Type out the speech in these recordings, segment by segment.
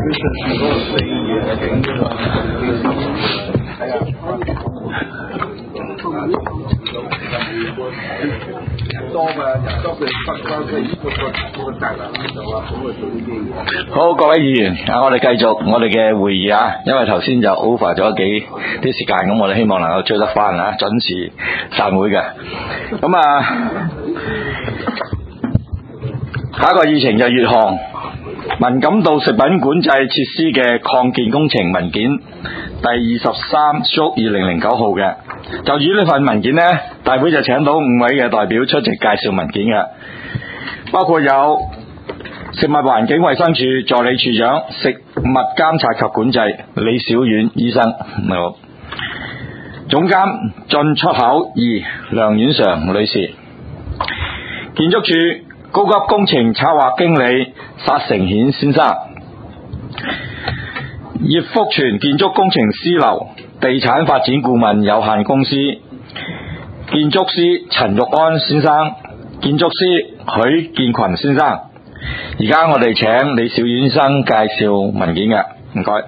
好，各位議員我哋繼續我哋嘅會議啊，因為頭先就 over 咗啲時間，咁我哋希望能夠追得翻啊，準時散會嘅。咁下一個議程就係粵項文錦渡食品管制設施嘅擴建工程文件第23/2009號嘅。就住呢份文件呢，大會就請到5位嘅代表出席介紹文件嘅，包括有食物環境衛生署助理處長食物監察及管制李小婉醫生，好，總監進出口2梁婉常女士，建築署高級工程策劃經理薩成顯先生，葉福全建築工程師樓地產發展顧問有限公司建築師陳玉安先生，建築師許建群先生。而家我哋請李小婉醫生介紹文件嘅，唔該。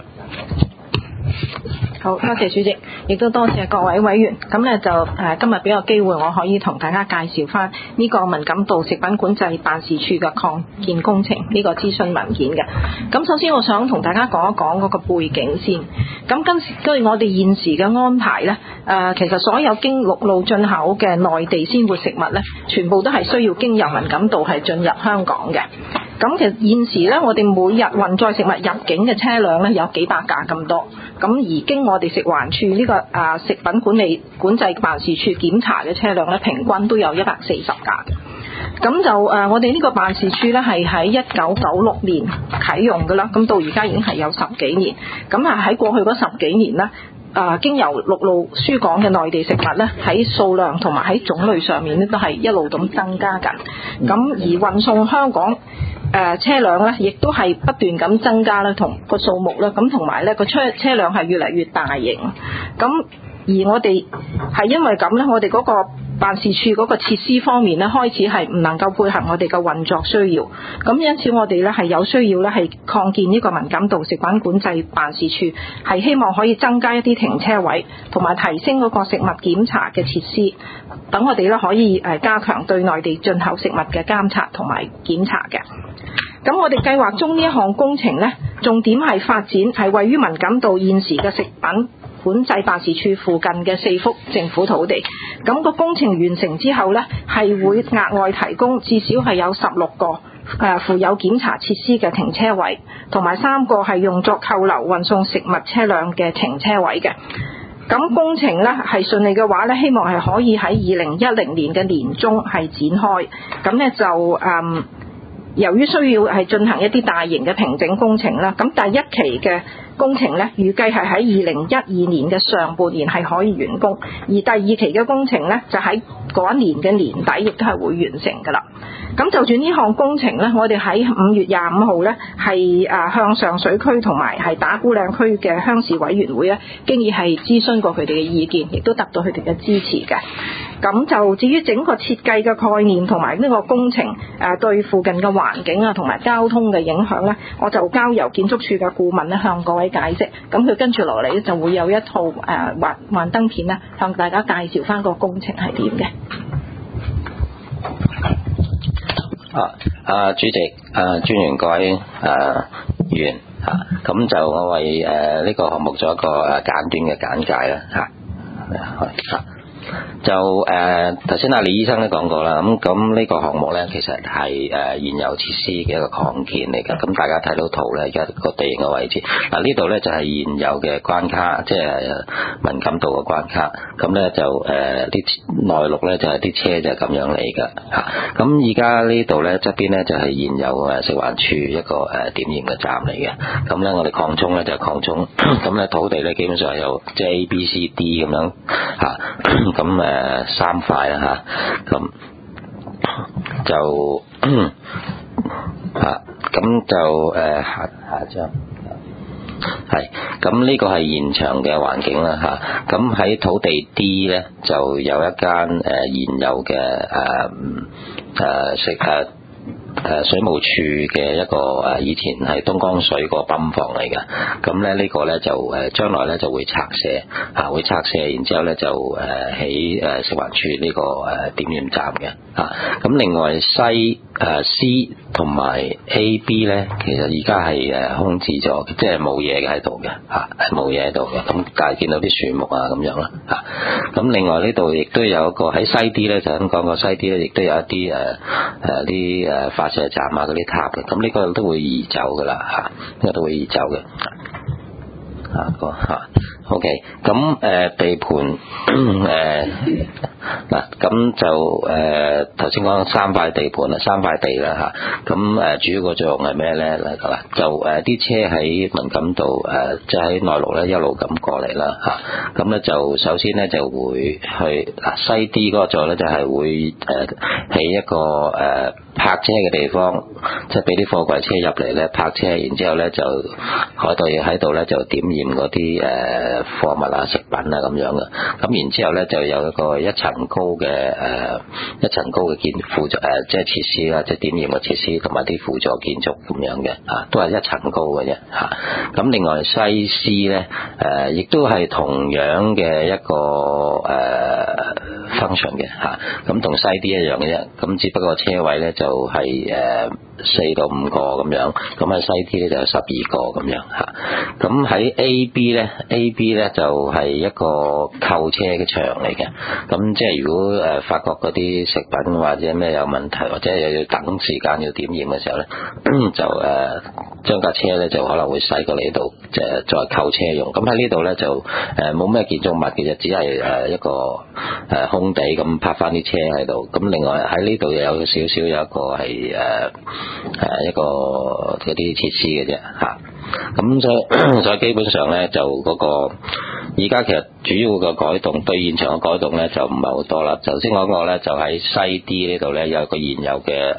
好，多謝主席，亦都多謝各位委員。咁咧就今日俾個機會我可以同大家介紹翻呢個文錦渡食品管制辦事處嘅擴建工程呢個諮詢文件嘅。咁首先我想同大家講一講嗰個背景先。咁根據我哋現時嘅安排咧，其實所有經陸路進口嘅內地鮮活食物咧，全部都係需要經由文錦渡係進入香港嘅。咁其實現時咧，我哋每日運載食物入境嘅車輛咧有幾百架咁多，咁而經我哋食環署呢個食品管制辦事處檢查嘅車輛咧，平均都有140架。咁就我哋呢個辦事處咧係喺1996年啟用㗎啦，咁到而家已經係有10幾年。咁喺過去嗰10幾年咧，經由陸路輸港嘅內地食物咧，喺數量同埋喺種類上面咧都係一路咁增加緊。咁而運送香港車輛咧，亦都係不斷咁增加啦，同個數目啦，咁同埋咧個車輛係越嚟越大型。咁而我哋係因為咁咧，我哋嗰個辦事處嗰個設施方面咧，開始係唔能夠配合我哋嘅運作需要。咁因此我哋咧係有需要咧係擴建呢個文錦渡食品管制辦事處，係希望可以增加一啲停車位，同埋提升嗰個食物檢查嘅設施，等我哋咧可以加強對內地進口食物嘅監察同埋檢查嘅。咁我哋計劃中呢一項工程呢，重點係發展係位於文錦渡現時嘅食品管制辦事處附近嘅4幅政府土地。咁個工程完成之後呢，係會額外提供至少係有16個附有檢查設施嘅停車位，同埋3個係用作扣留運送食物車輛嘅停車位嘅。咁工程呢係順利嘅話呢，希望係可以喺2010年嘅年中係展開。咁呢就由於需要係進行一啲大型嘅平整工程啦，咁第一期嘅工程呢，預計係喺2012年嘅上半年係可以完工，而第2期嘅工程呢，就喺嗰一年嘅年底亦都係會完成㗎啦。咁就住呢項工程呢，我哋喺5月25號呢，係向上水區同埋係打鼓嶺區嘅鄉事委員會呢，經已係諮詢過佢哋嘅意見，亦都得到佢哋嘅支持嘅。咁就至於整個設計嘅概念同埋呢個工程對附近嘅環境啊同埋交通嘅影響呢，我就交由建築署嘅顧問呢向各位解釋。咁佢跟住落嚟就會有一套幻燈片呢，向大家介紹翻個工程係點嘅。 主席、專員各位議員咁就我為呢個項目做一個簡短嘅簡介啦就頭先李醫生都講過啦，咁呢個項目呢，其實係現有設施嘅一個擴建嚟嘅。咁大家睇到圖呢，而家個地形嘅位置，呢度呢就係現有嘅關卡，即係文錦渡嘅關卡。咁呢就啲內陸呢，就係啲車就係咁樣嚟㗎嚇。咁而家呢度呢，側邊呢，就係現有食環署一個點驗嘅站嚟嘅。咁呢，我哋擴充呢，就係擴充，咁呢土地呢，基本上有即係 A、B、C、D 咁樣嚇。咁3塊啦嚇，咁就咁就下張係，咁呢個係現場嘅環境啦嚇。咁喺土地 D 咧就有一間現有嘅水務處嘅一個以前係東江水個泵房嚟嘅，咁咧呢個咧就將來咧就會拆卸會拆卸，然之後咧就起食環署呢個點驗站嘅咁另外C 同埋 A、B 咧，其實而家係空置咗，即係冇嘢喺度嘅係冇嘢喺度嘅。咁但係見到啲樹木咁樣啦咁另外呢度亦都有一個喺西 D 咧，就咁講過西 D 咧，亦都有一啲啲發射站嗰啲塔嘅。咁呢個都會移走噶啦呢個都會移走嘅OK， 咁地盤嗱，咁就頭先講3塊地盤啦，3塊地啦咁主要個作用係咩咧？就啲車喺文錦渡即係喺內陸咧一路咁過嚟啦咁咧就首先咧就會去西 D 嗰個座咧就係會起一個泊車嘅地方，即係俾啲貨櫃車入嚟咧泊車，然之後咧就喺度咧就點驗嗰啲貨物食品咁樣嘅。咁然之後咧就有一個一層高嘅輔助即係設施啦，即係點驗嘅設施同埋啲輔助建築咁樣嘅都係一層高嘅啫咁另外西 C 咧亦都係同樣嘅一個function 嘅咁同西 D 一樣嘅啫，咁只不過車位咧就係4到5個咁樣，咁喺西 D 咧就有12個咁樣咁喺 A、B 咧就係一個購車嘅場嚟嘅，咁即係如果發覺嗰啲食品或者咩有問題，或者又要等時間要點驗嘅時候咧，就將架車咧就可能會駛過嚟呢度，即係再購車用。咁喺呢度咧就冇咩建築物嘅啫，只係一個空地咁泊翻啲車喺度。咁另外喺呢度有少少有一個係一個嗰啲設施嘅啫咁所以基本上咧就嗰個而家其實主要嘅改動對現場嘅改動咧就唔係好多啦。頭先講過咧就喺西 D 呢度咧有個現有嘅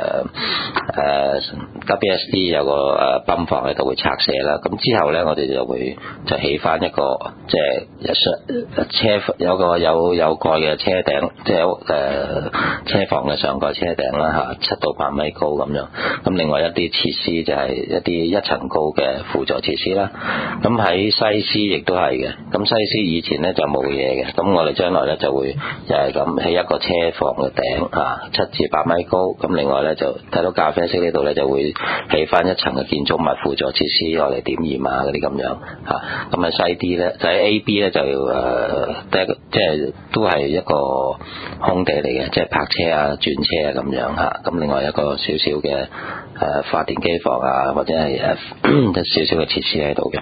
WSD 有個泵房喺度會拆卸啦。咁之後咧我哋就起翻一個即係車有個有蓋嘅車頂，即係車房嘅上蓋車頂啦7到8米高咁樣。咁另外一啲設施就係一啲1層高嘅輔助設施啦。咁喺西 C 亦都係嘅。咁西 C 以前咧就冇嘢嘅，咁我哋將來咧就會又係咁起一個車房嘅頂7至8米高。咁另外咧就睇到咖啡色呢度咧就會起翻一層嘅建築物輔助設施攞嚟點驗嗰啲咁樣咁喺西 D 咧就喺 A、B 咧就即係都係一個空地嚟嘅，即係泊車轉車咁樣咁另外一個少少嘅發電機房或者係少少嘅設施喺度嘅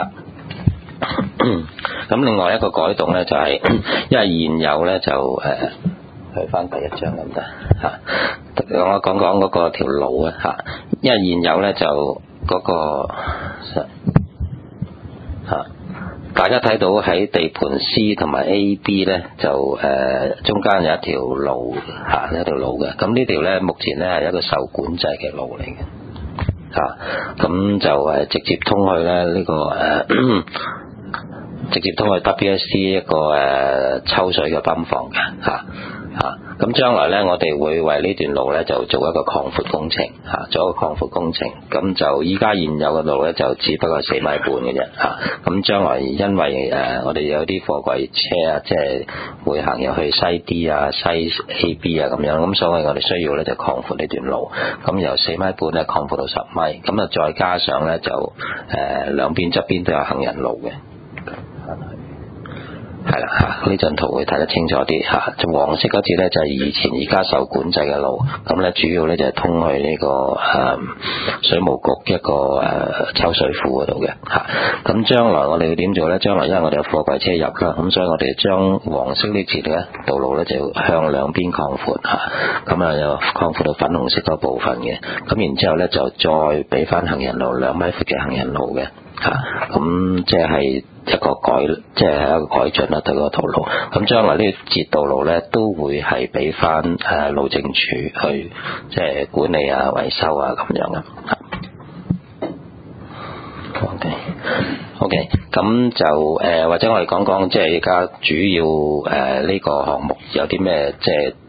咁另外一個改動咧就係因為現有咧就去翻第一張咁得我講嗰個條路因為現有咧就嗰個大家睇到喺地盤 C 同埋 A、B 咧就中間有一條路一條路嘅，咁呢條咧目前咧係一個受管制嘅路嚟嘅咁就直接通去咧呢個直接通去 WSD 一個抽水嘅泵房嘅咁將來咧我哋會為呢段路咧就做一個擴闊工程做一個擴闊工程。咁就依家現有嘅路咧就只不過4米半嘅啫咁將來因為我哋有啲貨櫃車即係會行入去西 D 西 A、B 咁樣，咁所以我哋需要咧就擴闊呢段路，咁由4米半咧擴闊到10米，咁再加上咧就兩邊側邊都有行人路嘅。係啦呢張圖會睇得清楚啲就黃色嗰節咧就係以前而家受管制嘅路，咁咧主要咧就係通去呢個水務局一個抽水庫嗰度嘅咁將來我哋要點做咧？將來因為我哋有貨櫃車入啦，咁所以我哋將黃色呢節咧道路咧就向兩邊擴闊咁又擴闊到粉紅色嗰部分嘅，咁然之後咧就再俾翻行人路2米闊嘅行人路嘅咁即係一個改進啦，對個道路。咁將來呢節道路咧都會係俾翻路政署去即係管理維修咁樣嘅。OK， 咁就或者我哋講講即係而家主要呢個項目有啲咩即係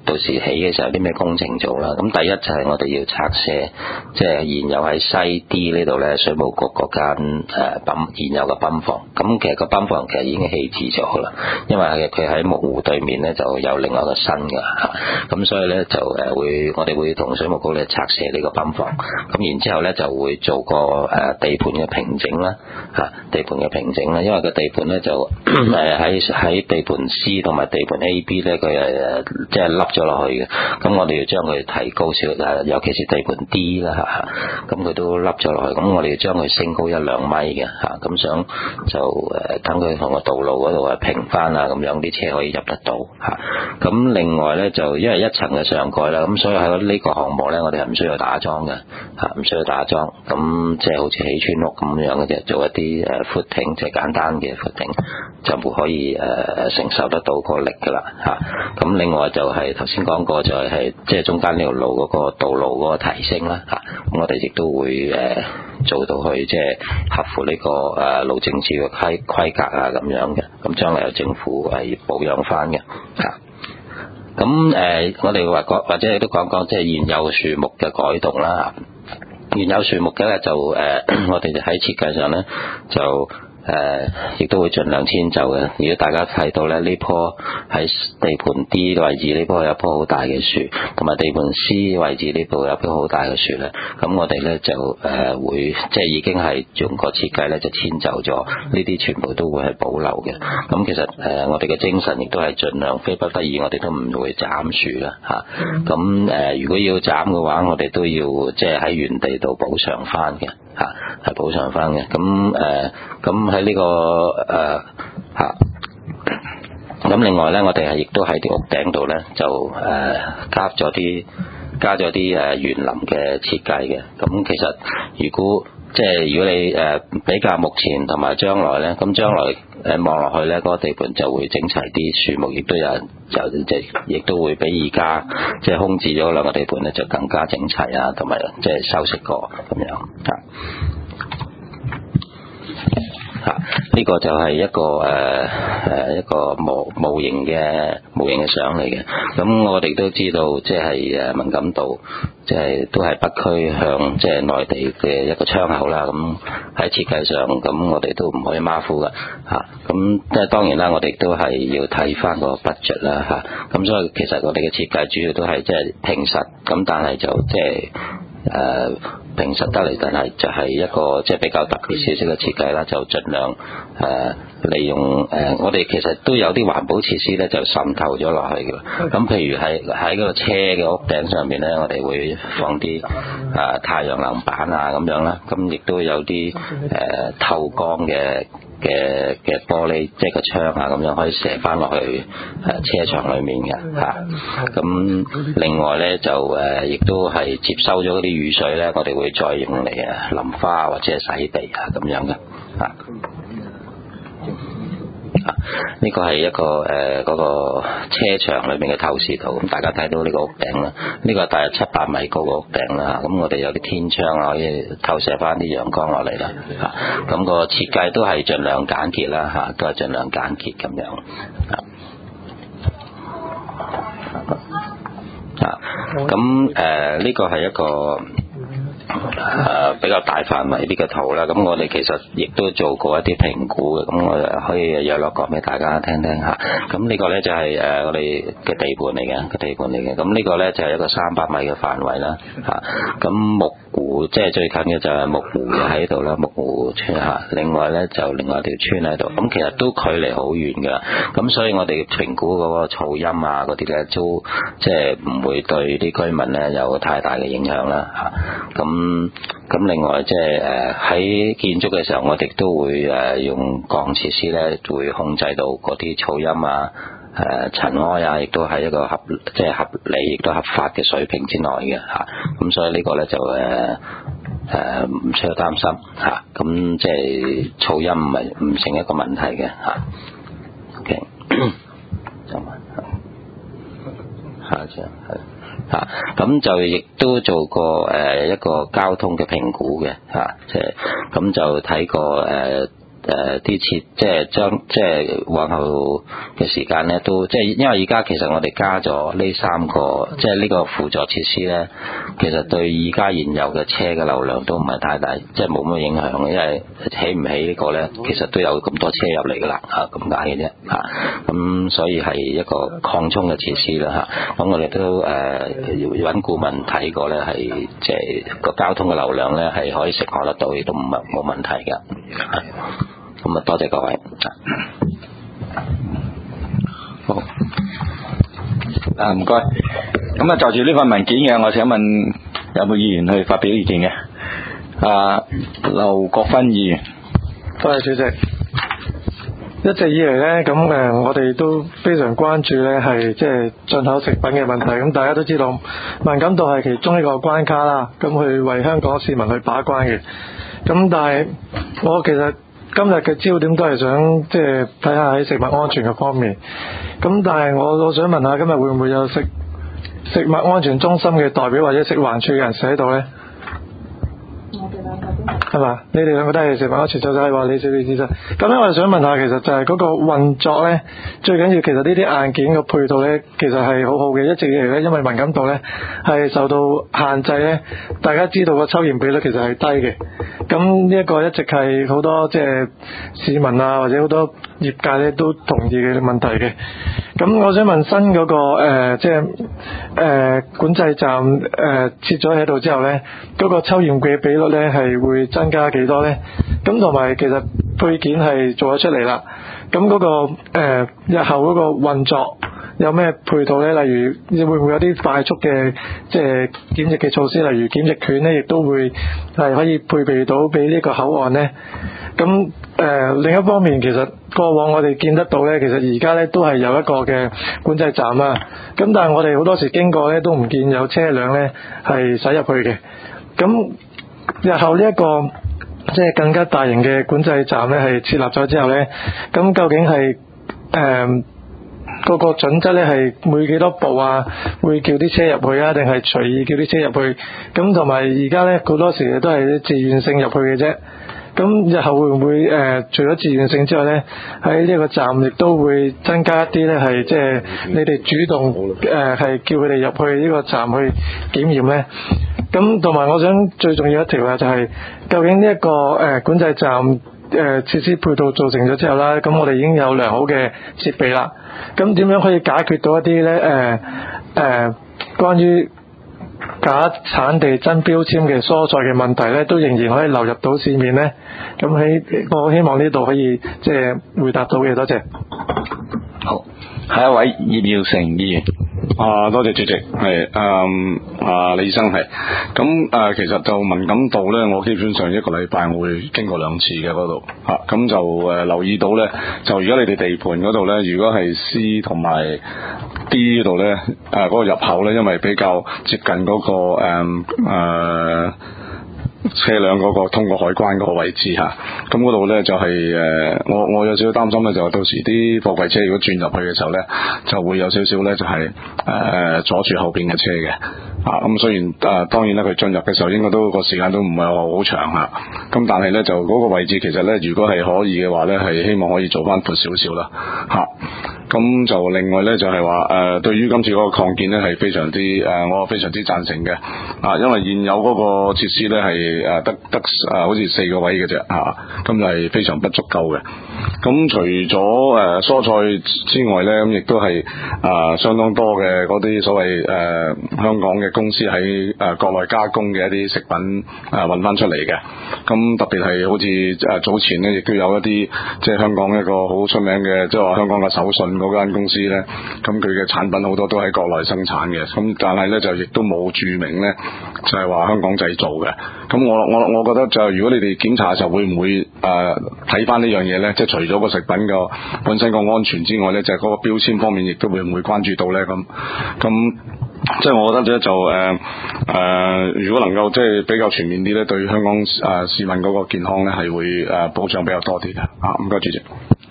到時起嘅時候啲咩工程做啦。咁第一就係我哋要拆卸，即係現有喺西 D 呢度咧，水務局嗰間現有嘅泵房。咁其實個泵房其實已經棄置咗啦，因為佢喺木湖對面咧就有另外一個新嘅嚇。咁所以咧就我哋會同水務局咧拆卸呢個泵房。咁然之後咧就會做個地盤嘅平整啦嚇，地盤嘅平整啦，因為個地盤咧就喺地盤 C 同埋地盤 A、B 咧佢即係凹咗落去嘅，咁我哋要將佢提高少，尤其是地盤 D 啦嚇，咁佢都凹咗落去，咁我哋要將佢升高1-2米嘅嚇，咁想就等佢同個道路嗰度平翻啊，咁樣啲車可以入得到嚇。咁另外咧就因為一層嘅上蓋啦，咁所以喺呢個項目咧我哋係唔需要打樁嘅嚇，唔需要打樁，咁即係好似起村屋咁樣嘅啫，做一啲footing 即係簡單嘅 footing 就會可以承受得到個力㗎啦嚇。咁另外就係頭先講過就係即係中間呢條路嗰個道路嗰個提升啦嚇，咁我哋亦都會做到去即係合乎呢個路政署嘅規格啊咁樣嘅，咁將來由政府係保養翻嘅嚇。咁我哋或者亦都講講即係現有樹木嘅改動啦。現有樹木嘅咧就我哋就喺設計上咧就亦都會盡量遷就嘅。如果大家睇到咧呢棵喺地盤 D 位置呢棵有棵好大嘅樹，同埋地盤 C 位置呢度有棵好大嘅樹咧，咁我哋咧就會即係已經係用個設計咧就遷就咗，呢啲全部都會係保留嘅。咁其實我哋嘅精神亦都係盡量非不得已，我哋都唔會斬樹啦嚇。咁如果要斬嘅話，我哋都要即係喺原地度補償翻嘅嚇，係補償翻嘅。咁喺呢個咁另外咧，我哋係亦都喺啲屋頂度咧就加咗啲園林嘅設計嘅。咁其實如果你比較目前同埋將來咧，咁將來望落去咧，嗰個地盤就會整齊啲，樹木亦都亦都會比而家即係空置咗兩個地盤咧就更加整齊啊，同埋即係修飾過咁樣嚇。呢個就係一個模型嘅相嚟嘅。咁我哋都知道，即係文錦渡，即係都係北區向即係內地嘅一個窗口啦。咁喺設計上，咁我哋都唔可以馬虎噶嚇。咁即係當然啦，我哋都係要睇翻個 budget 啦嚇。咁所以其實我哋嘅設計主要都係即係平實，咁但係就即係平實得嚟，但係就係一個即係比較特別少少嘅設計啦，就盡量利用我哋其實都有啲環保設施咧，就滲透咗落去嘅。咁譬如喺嗰個車嘅屋頂上面咧，我哋會放啲太陽能板啊咁樣啦，咁亦都有啲透光嘅玻璃，即係個窗啊咁樣可以射翻落去車場裏面嘅嚇。咁另外咧就亦都係接收咗嗰啲雨水咧，我哋會再用嚟淋花或者洗地啊咁樣嘅嚇。呢個係一個嗰個車場裏面嘅透視圖，咁大家睇到呢個屋頂啦，呢個大約700米高嘅屋頂啦，咁我哋有啲天窗啊，可以透射翻啲陽光落嚟啦嚇。咁個設計都係盡量簡潔啦嚇，都係盡量簡潔咁樣嚇。咁呢個係一個比較大範圍啲嘅圖啦，咁我哋其實亦都做過一啲評估嘅，咁我哋可以約落講俾大家聽聽下。咁呢個咧就係我哋嘅地盤嚟嘅，咁呢個咧就係一個300米嘅範圍啦嚇。咁木湖即係最近嘅就係木湖喺度啦，木湖村嚇。另外咧就另外一條村喺度，咁其實都距離好遠㗎。咁所以我哋評估嗰個噪音啊嗰啲咧都即係唔會對啲居民咧有太大嘅影響啦嚇。咁另外即係喺建築嘅時候，我哋都會用鋼設施咧，會控制到嗰啲噪音啊、塵埃啊，亦都係一個合理亦都合法嘅水平之內嘅嚇。咁所以呢個咧就唔需要擔心嚇。咁即係噪音唔成一個問題嘅嚇。OK， 下一張係。咁就亦都做過一個交通嘅評估嘅嚇，即係咁就睇過啲即係往後嘅時間咧，都即係因為而家其實我哋加咗呢3個，即係呢個輔助設施咧，其實對而家現有嘅車嘅流量都唔係太大，即係冇乜影響嘅，因為起唔起呢個咧，其實都有咁多車入嚟噶啦咁解嘅啫咁所以係一個擴充嘅設施啦咁我哋都揾顧問睇過咧，係即係個交通嘅流量咧係可以承荷得到，亦都冇問題嘅。咁多謝各位。 好，唔該。咁就住呢份文件嘅，我請問有冇議員去發表意見嘅？劉國勳議員。 多謝主席。一直以嚟呢，咁我哋都非常關注呢係即係進口食品嘅問題。咁大家都知道，文錦渡係其中一個關卡啦，咁去為香港市民去把關嘅。咁但係我其實今日嘅焦點都係想即係睇下喺食物安全嘅方面。咁但係我想問下，今日會唔會有食物安全中心嘅代表或者食環署嘅人士喺度呢？係嘛？你哋兩個都係食物安全組，就係話你少啲資訊。咁咧，我就想問下，其實就係嗰個運作咧，最緊要其實呢啲硬件嘅配套咧，其實係好好嘅。一直以嚟咧，因為文錦渡咧係受到限制咧，大家知道個抽驗比率其實係低嘅。咁呢一個一直係好多即係市民啊，或者好多業界咧都同意嘅問題嘅。咁我想問新嗰個管制站設咗喺度之後咧，嗰個抽驗嘅比率咧係會增加幾多咧？咁同埋其實配件係做咗出嚟啦，咁嗰個日後嗰個運作有咩配套咧？例如會唔會有啲快速嘅即係檢疫嘅措施，例如檢疫券咧，亦都會係可以配備到俾呢個口岸咧？咁另一方面，其實過往我哋見得到咧，其實而家咧都係有一個嘅管制站啊。咁但係我哋好多時經過咧，都唔見有車輛咧係駛入去嘅。咁日後呢一個即係更加大型嘅管制站咧係設立咗之後咧，咁究竟係嗰個準則咧係每幾多步啊，會叫啲車入去啊，定係隨意叫啲車入去？咁同埋而家咧好多時都係自願性入去嘅啫。咁日後會唔會除咗自願性之外咧，喺呢個站亦都會增加一啲咧係即係你哋主動係叫佢哋入去呢個站去檢驗咧？咁同埋我想最重要一條啊，就係究竟呢一個管制站設施配套做成咗之後啦，咁我哋已經有良好嘅設備啦。咁點樣可以解決到一啲咧關於假產地真標籤嘅蔬菜嘅問題咧，都仍然可以流入到市面咧？咁我希望呢度可以即係回答到嘅，多謝。 好，下一位葉耀成議員。 多謝主席，係李醫生係咁其實就文錦渡咧，我基本上一個禮拜我會經過2次嘅嗰度咁就留意到咧，就而家你哋地盤嗰度咧，如果係 C 同埋 D 嗰度咧，嗰個入口咧，因為比較接近嗰個車輛嗰個通過海關嗰個位置咁嗰度咧就係我有少少擔心咧，就到時啲貨櫃車如果轉入去嘅時候咧，就會有少少咧就係阻住後邊嘅車嘅咁雖然當然咧佢進入嘅時候應該都個時間都唔係好長咁但係咧就嗰個位置其實咧如果係可以嘅話咧，係希望可以做翻闊少少啦咁就另外咧就係話對於今次嗰個擴建咧係非常之我非常之贊成嘅因為現有嗰個設施咧係得好似4個位嘅啫咁就係非常不足夠嘅。咁除咗蔬菜之外咧，咁亦都係相當多嘅嗰啲所謂香港嘅公司喺國內加工嘅一啲食品運翻出嚟嘅。咁特別係好似早前咧，亦都有一啲即係香港一個好出名嘅，即係話香港嘅手信嗰間公司咧，咁佢嘅產品好多都喺國內生產嘅。咁但係咧就亦都冇註明咧，就係話香港製造嘅。咁我覺得就如果你哋檢查嘅時候會唔會睇翻呢樣嘢咧？即係除咗個食品個本身個安全之外咧，就係嗰個標籤方面亦都會唔會關注到咧？咁即係我覺得咧就如果能夠即係比較全面啲咧，對香港市民嗰個健康咧係會保障比較多啲嘅。唔該主席。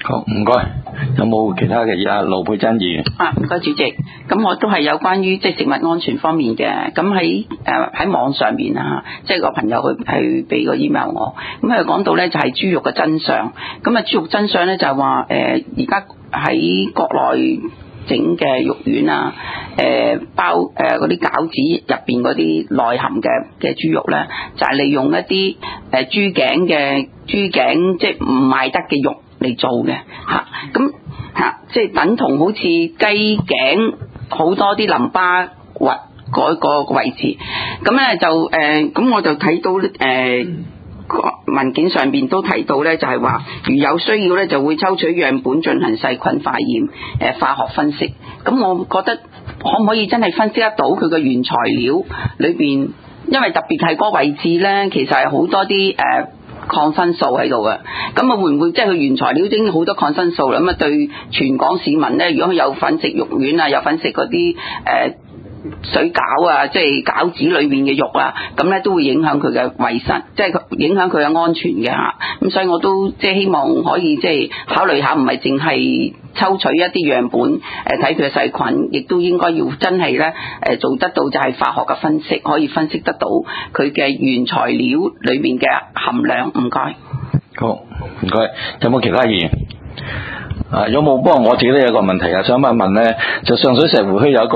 好，唔該。有冇其他嘅嘢啊？盧佩珍議員。 唔該主席。咁我都係有關於即係食物安全方面嘅。咁喺網上面啊，即係個朋友去俾個 email 我。咁佢講到咧就係豬肉嘅真相。咁豬肉真相咧就係話而家喺國內整嘅肉丸啊，包嗰啲餃子入邊嗰啲內含嘅豬肉咧，就係利用一啲豬頸即係唔賣得嘅肉嚟做嘅嚇，咁嚇即係等同好似雞頸好多啲淋巴核嗰個位置，咁咧就咁我就睇到文件上邊都提到咧，就係話如有需要咧，就會抽取樣本進行細菌化驗、化學分析。咁我覺得可唔可以真係分析得到佢嘅原材料裏邊？因為特別係嗰個位置咧，其實係好多啲抗生素喺度嘅。咁啊，會唔會即係佢原材料已經好多抗生素啦？咁啊，對全港市民咧，如果佢有份食肉丸啊，有份食嗰啲水餃啊，即係餃子裏面嘅肉啊，咁咧都會影響佢嘅衛生，即係影響佢嘅安全嘅嚇。咁所以我都即係希望可以即係考慮下，唔係淨係抽取一啲樣本睇佢嘅細菌，亦都應該要真係咧做得到就係化學嘅分析，可以分析得到佢嘅原材料裏面嘅含量。唔該。 好，唔該。有冇其他議員？有冇？不過我自己都有個問題啊，想問一問咧，就上水石湖墟有一個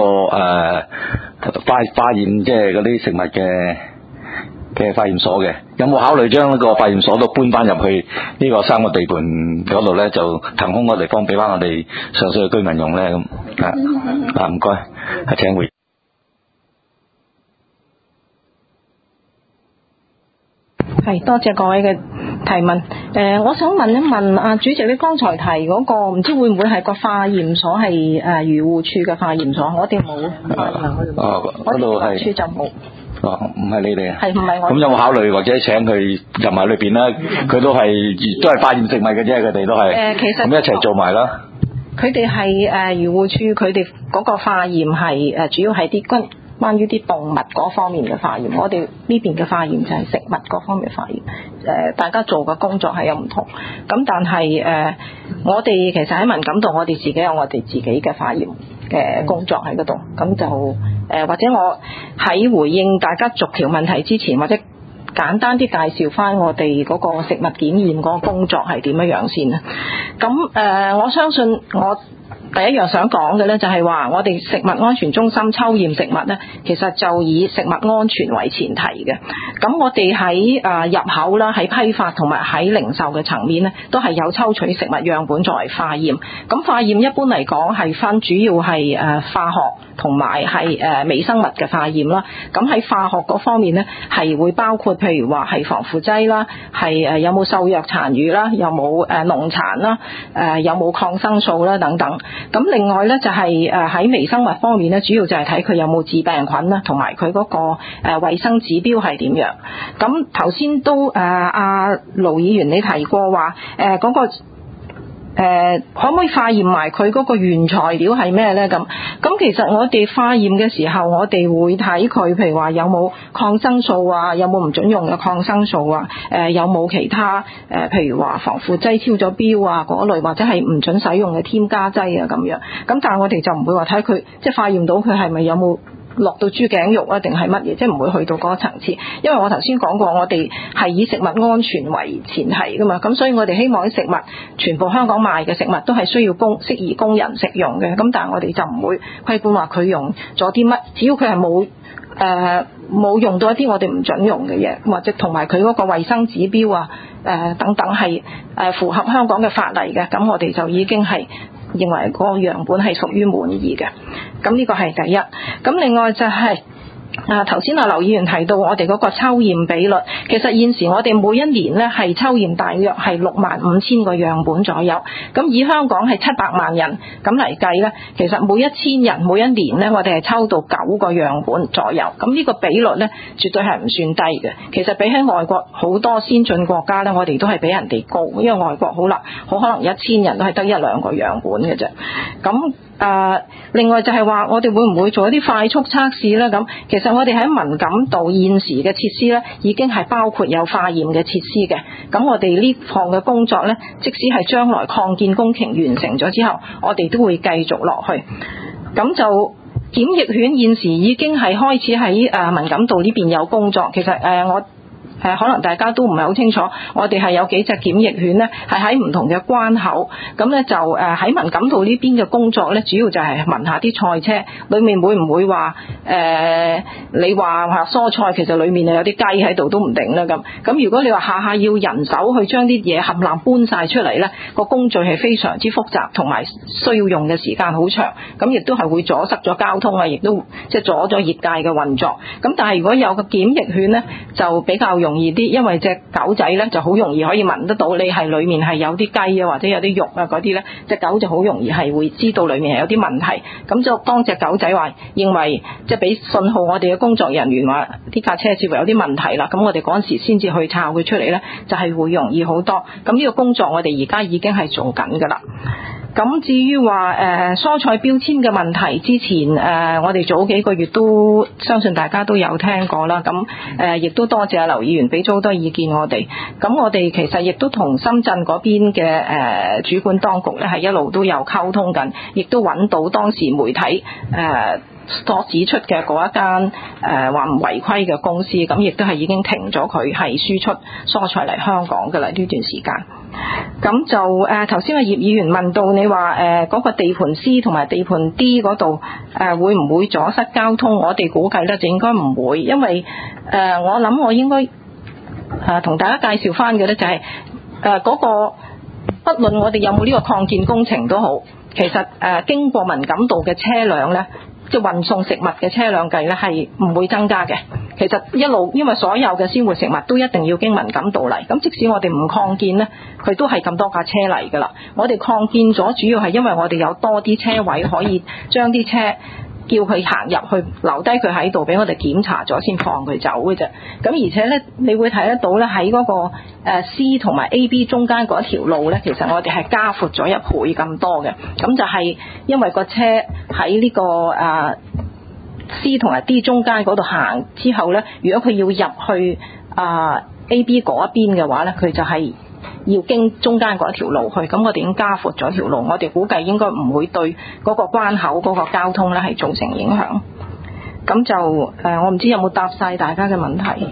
化驗即係嗰啲食物嘅化驗所嘅，有冇考慮將呢個化驗所都搬翻入去呢個3個地盤嗰度咧，就騰空個地方俾翻我哋上水嘅居民用咧咁唔該，請回。 係，多謝各位嘅提問。我想問一問主席，你剛才提嗰個唔知會唔會係個化驗所係漁護署嘅化驗所？我哋冇。 嗰度係。 處就冇。 唔係你哋啊？ 係唔係我？ 咁有冇考慮或者請佢入埋裏邊啦？佢都係化驗食物嘅啫，佢哋都係。其實。咁一齊做埋啦。 佢哋係漁護署，佢哋嗰個化驗係主要係啲關於啲動物嗰方面嘅化驗，我哋呢邊嘅化驗就係食物嗰方面嘅化驗。大家做嘅工作係有唔同，咁但係我哋其實喺文錦渡，我哋自己有我哋自己嘅化驗嘅工作喺嗰度，咁就或者我喺回應大家逐條問題之前，或者簡單啲介紹翻我哋嗰個食物檢驗嗰個工作係點樣先啊？咁我相信我第一樣想講嘅咧，就係話我哋食物安全中心抽驗食物咧，其實就以食物安全為前提嘅。咁我哋喺入口啦、喺批發同埋喺零售嘅層面咧，都係有抽取食物樣本作為化驗。咁化驗一般嚟講係分主要係化學同埋係微生物嘅化驗啦。咁喺化學嗰方面咧，係會包括譬如話係防腐劑啦，係有冇獸藥殘餘啦，有冇農殘啦，有冇抗生素啦等等。咁另外咧就係喺微生物方面咧，主要就係睇佢有冇致病菌啦，同埋佢嗰個衛生指標係點樣。咁頭先都阿盧議員你提過話嗰個可唔可以化驗埋佢嗰個原材料係咩咧？咁其實我哋化驗嘅時候，我哋會睇佢譬如話有冇抗生素啊，有冇唔準用嘅抗生素啊，有冇其他譬如話防腐劑超咗標啊嗰類，或者係唔準使用嘅添加劑啊咁樣。咁但係我哋就唔會話睇佢即係化驗到佢係咪有冇落到豬頸肉啊定係乜嘢，即係唔會去到嗰個層次。因為我頭先講過，我哋係以食物安全為前提噶嘛，咁所以我哋希望啲食物全部香港賣嘅食物都係需要適宜供人食用嘅。咁但係我哋就唔會規管話佢用咗啲乜，只要佢係冇用到一啲我哋唔準用嘅嘢，或者同埋佢嗰個衛生指標啊等等係符合香港嘅法例嘅，咁我哋就已經係認為嗰個樣本係屬於滿意嘅。咁呢個係第一。咁另外就係頭先劉議員提到我哋嗰個抽驗比率，其實現時我哋每一年咧係抽驗大約係65,000個樣本左右。咁以香港係700萬人咁嚟計咧，其實每1000人每一年咧，我哋係抽到9個樣本左右。咁呢個比率咧，絕對係唔算低嘅。其實比起外國好多先進國家咧，我哋都係比人哋高，因為外國好可能1000人都係得1-2個樣本嘅啫。咁另外就係話我哋會唔會做一啲快速測試呢？咁其實我哋喺文錦渡現時嘅設施呢，已經係包括有化驗嘅設施嘅。咁我哋呢項嘅工作呢，即使係將來擴建工程完成咗之後，我哋都會繼續落去。咁就檢疫犬現時已經係開始喺文錦渡呢邊有工作。其實我可能大家都唔係好清楚，我哋係有幾隻檢疫犬呢，係喺唔同嘅關口，咁呢就喺文錦渡呢邊嘅工作呢，主要就係聞下啲賽車裏面會唔會話你話蔬菜其實裏面有啲雞喺度都唔定啦。咁如果你話下下要人手去將啲嘢冚唪唥搬晒出嚟呢，個工序係非常之複雜，同埋需要用嘅時間好長，咁亦都係會阻塞咗交通啊，亦都即係阻咗業界嘅運作。咁但係如果有個檢疫犬呢，就比較容易啲，因為隻狗仔呢就好容易可以聞得到你係裏面係有啲雞啊或者有啲肉啊嗰啲呢，隻狗就好容易係會知道裏面係有啲問題。咁就當隻狗仔話認為即係俾信號我哋嘅工作人員話呢架車似乎有啲問題啦，咁我哋嗰陣時先至去抄佢出嚟呢，就係會容易好多。咁呢個工作我哋而家已經係做緊㗎啦。咁至於話蔬菜標籤嘅問題，之前我哋早幾個月都相信大家都有聽過啦。咁亦都多謝劉議員俾咗好多意見我哋。咁我哋其實亦都同深圳嗰邊嘅主管當局咧係一路都有溝通緊，亦都揾到當時媒體所指出嘅嗰一間話唔違規嘅公司，咁亦都係已經停咗佢係輸出蔬菜嚟香港㗎啦呢段時間。咁就頭先葉議員問到你話嗰個地盤 C 同埋地盤 D 嗰度會唔會阻塞交通？我哋估計咧就應該唔會，因為我諗我應該同大家介紹翻嘅咧就係嗰個不論我哋有冇呢個擴建工程都好，其實經過文錦渡嘅車輛咧，即係運送食物嘅車輛計咧係唔會增加嘅。其實一路因為所有嘅鮮活食物都一定要經文錦渡嚟，咁即使我哋唔擴建呢，佢都係咁多架車嚟㗎啦。我哋擴建咗主要係因為我哋有多啲車位可以將啲車叫佢行入去，留低佢喺度俾我哋檢查咗先放佢走嘅啫。咁而且呢，你會睇得到呢，喺嗰個C 同埋 A、B 中間嗰條路呢，其實我哋係加闊咗1倍咁多嘅。咁就係因為個車喺呢個C 同埋 D 中間嗰度行之後呢，如果佢要入去A、B 嗰一邊嘅話呢，佢就係要經中間嗰一條路去。咁我哋已經加闊咗條路，我哋估計應該唔會對嗰個關口嗰個交通呢係造成影響。咁就我唔知有冇答晒大家嘅問題。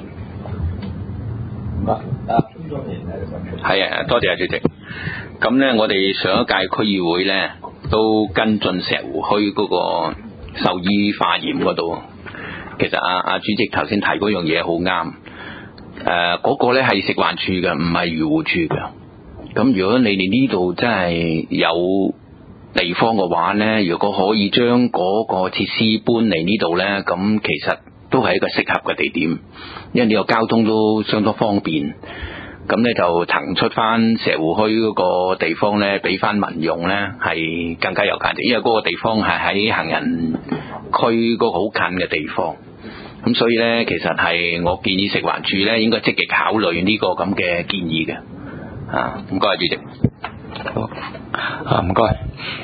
係啊，多謝啊主席。咁呢，我哋上一屆區議會呢都跟進石湖墟嗰個獸醫化驗嗰度，其實阿主席頭先提嗰樣嘢好啱。嗰個呢係食環署嘅，唔係漁護署嘅。咁如果你哋呢度真係有地方嘅話呢，如果可以將嗰個設施搬嚟呢度呢，咁其實都係一個適合嘅地點，因為呢個交通都相當方便。咁呢就騰出翻石湖墟嗰個地方呢，俾翻民用呢，係更加有價值，因為嗰個地方係喺行人區嗰個好近嘅地方。咁所以呢，其實係我建議食環署呢應該積極考慮呢個咁嘅建議嘅。唔該，主席。 好，唔該。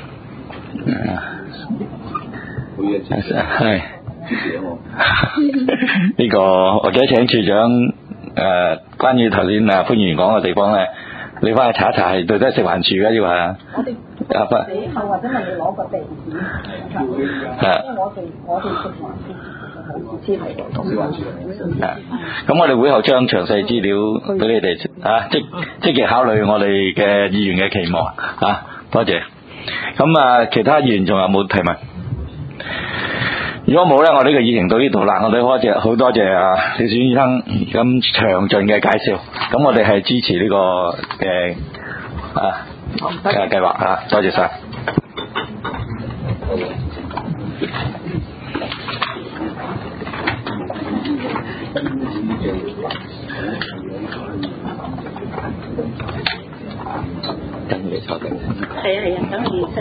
係。呢個或者請處長關於頭先潘議員講嘅地方咧，你翻去查一查係對得食環署嘅要係。我哋死後或者問你攞個地址，因為我哋食環署冇資料喺度。咁我哋會後將詳細資料俾你哋積極考慮我哋嘅議員嘅期望多謝。咁其他議員仲有冇提問？如果冇咧，我呢個議程到呢度啦。我哋好多謝李選醫生咁詳盡嘅介紹。咁我哋係支持呢個嘅計劃多謝晒。 等你坐定。 係啊，等你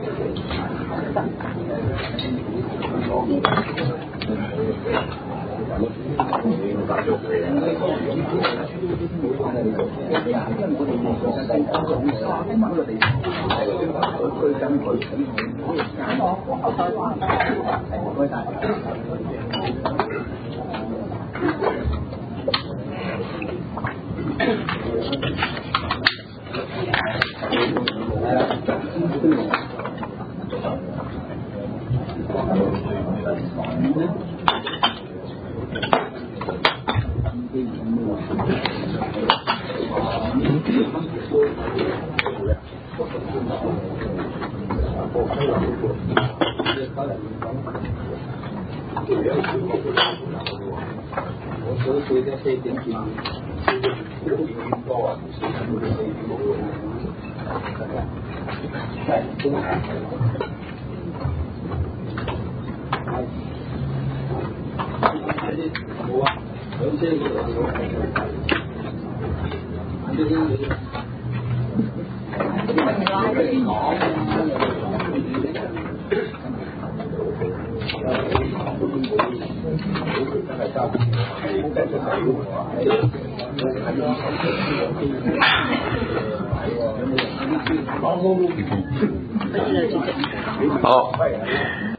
先。 好。